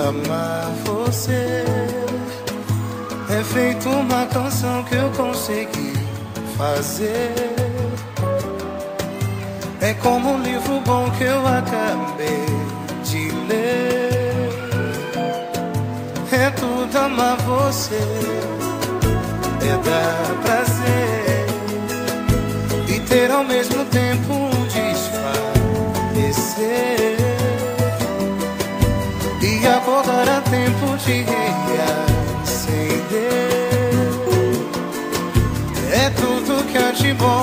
amar você. É feito uma canção que eu consegui fazer. É como um livro bom que eu acabei de ler. É tudo amar você, é dar prazer e ter ao mesmo tempo um desfalecer. E acordar a tempo de reacender. É tudo que há de bom